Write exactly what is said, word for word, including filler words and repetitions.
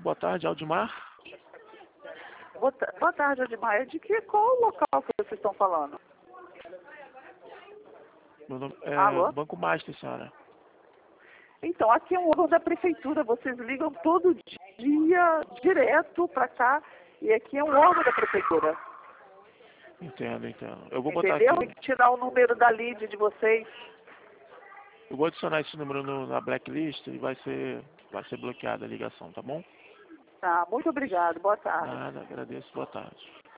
boa tarde, Aldimar. Boa, ta- boa tarde, Admar. É de que, qual o local que vocês estão falando? Meu nome é Alô? Banco Master, senhora. Então, aqui é um órgão da prefeitura. Vocês ligam todo dia, direto para cá. E aqui é um órgão da prefeitura. Entendo, entendo. Eu vou botar Entendeu? Tem aqui. que tirar o número da lead de vocês. Eu vou adicionar esse número no- na blacklist e vai ser, vai ser bloqueada a ligação, tá bom? Tá, muito obrigado. Boa tarde. Nada, agradeço. Boa tarde.